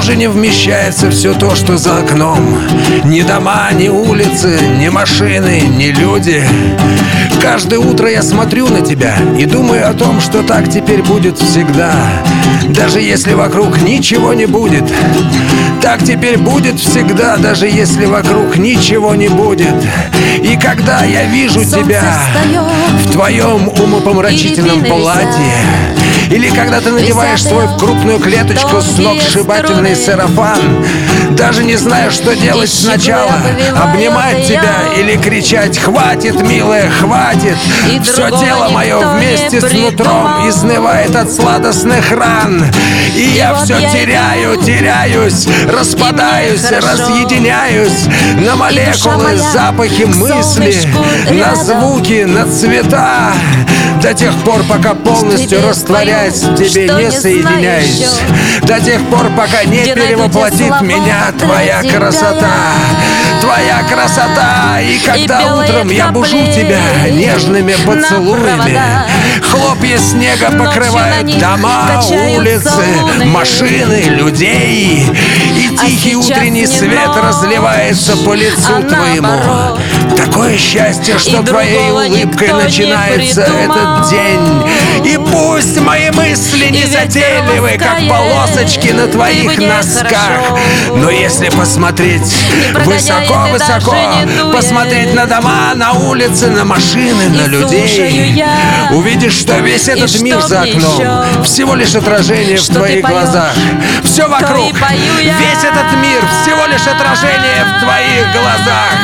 даже не вмещается все то, что за окном. Ни дома, ни улицы, ни машины, ни люди. Каждое утро я смотрю на тебя и думаю о том, что так теперь будет всегда. Даже если вокруг ничего не будет, так теперь будет всегда, даже если вокруг ничего не будет. И когда я вижу тебя в твоем умопомрачительном платье, или когда ты надеваешь свой в крупную клеточку сногсшибательный сарафан, даже не знаю, что делать сначала: обнимать тебя или кричать: «Хватит, милая, хватит!» Все тело мое вместе с нутром изнывает от сладостных ран. И я все теряюсь, распадаюсь, разъединяюсь на молекулы, запахи, мысли, на звуки, на цвета, до тех пор, пока полностью растворясь в тебе, не соединяюсь. До тех пор, пока не перевоплотит меня твоя красота. Твоя красота. И когда утром я бужу тебя нежными поцелуями, хлопья снега покрывают дома, улицы, машины, людей, и тихий утренний свет разливается по лицу твоему. Такое счастье, что твоей улыбкой начинается этот день. И пусть мои мысли не затейливы, как полосочки на твоих носках, но если посмотреть высоко-высоко, посмотреть на дома, на улицы, на машины, на людей, увидишь, что весь этот мир за окном всего лишь отражение в твоих глазах. Все вокруг, весь этот мир всего лишь отражение в твоих глазах.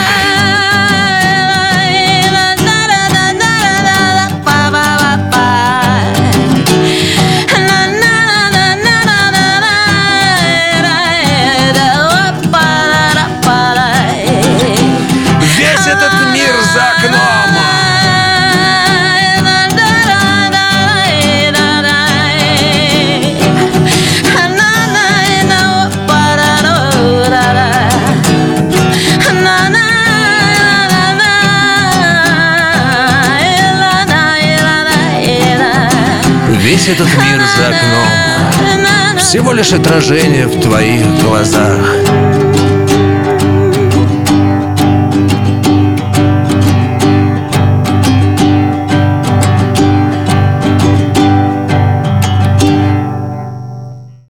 Весь этот мир за окном всего лишь отражение в твоих глазах.